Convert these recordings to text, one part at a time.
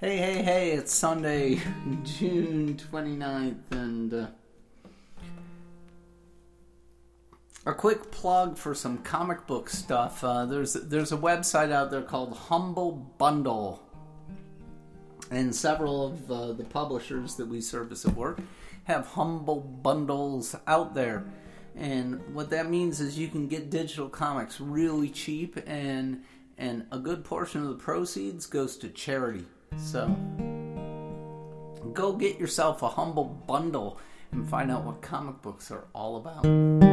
Hey, it's Sunday, June 29th, and a quick plug for some comic book stuff. There's a website out there called Humble Bundle, and several of the publishers that we service at work have Humble Bundles out there. And what that means is you can get digital comics really cheap, and a good portion of the proceeds goes to charity. So, go get yourself a Humble Bundle and find out what comic books are all about.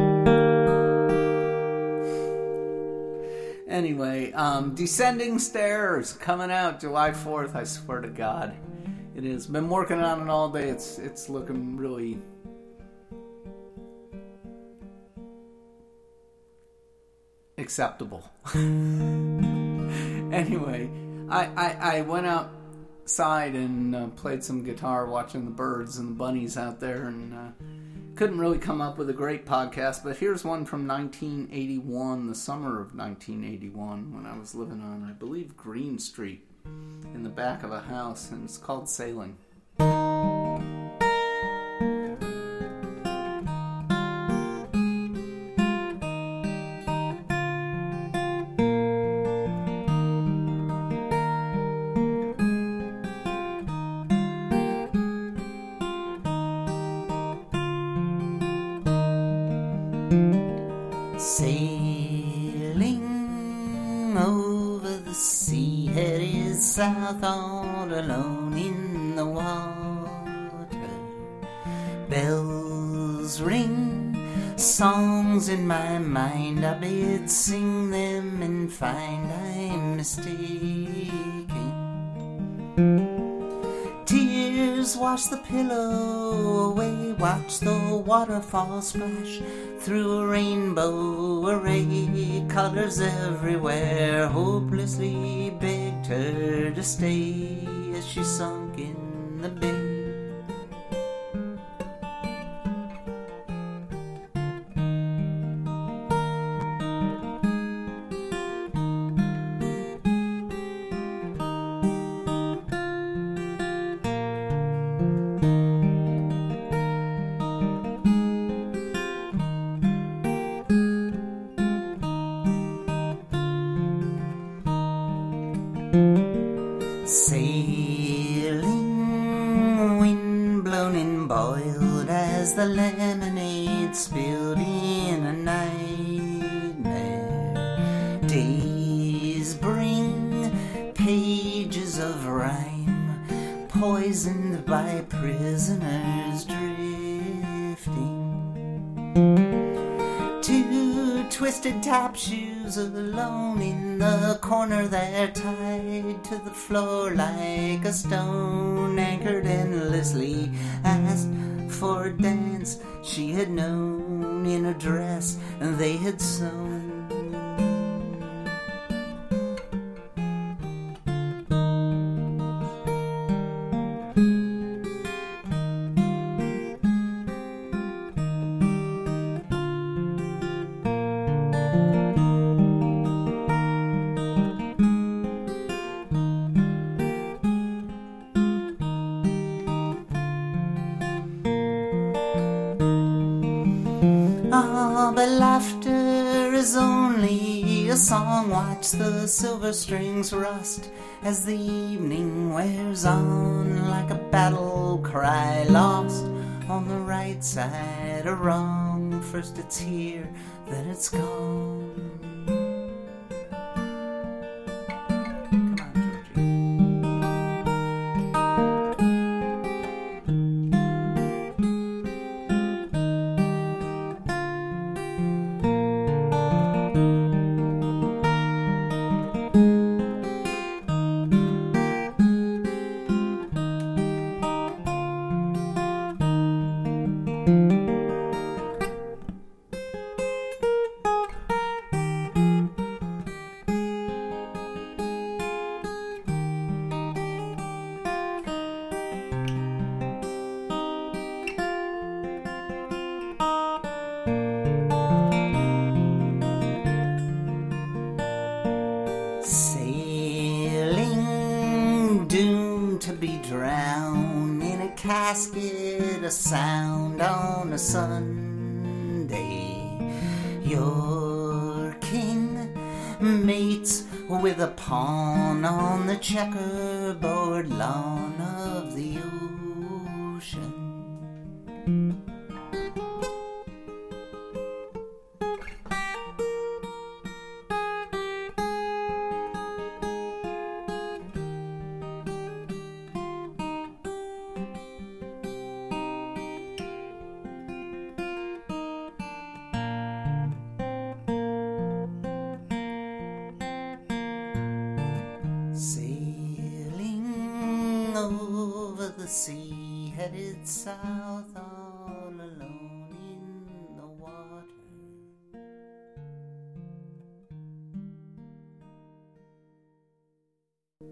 Anyway, Descending Stairs coming out July 4th, I swear to God. It is. Been working on it all day. It's looking really acceptable. Anyway, I went outside and played some guitar watching the birds and the bunnies out there, and couldn't really come up with a great podcast, but here's one from 1981, the summer of 1981, when I was living on, I believe, Green Street in the back of a house, and it's called Sailing. Sailing over the sea, headed south all alone in the water. Bells ring, songs in my mind, I bid sing them and find I'm mistaken. Tears wash the pillow away, watch the waterfall splash through a rainbow array, colors everywhere, hopelessly begged her to stay as she sunk in the bay. Sailing, wind blown and boiled as the lemonade spilled in a nightmare. Days bring pages of rhyme, poisoned by prisoners drifting. Two twisted tap shoes alone in the corner, they're tied to the floor like a stone, anchored endlessly, asked for a dance she had known in a dress they had sewn. Ah, but laughter is only a song. Watch the silver strings rust as the evening wears on, like a battle cry lost on the right side or wrong. First it's here, then it's gone. to be drowned in a casket of sound on a Sunday. Your king mates with a pawn on the checkerboard lawn of the ocean. Sailing over the sea, headed south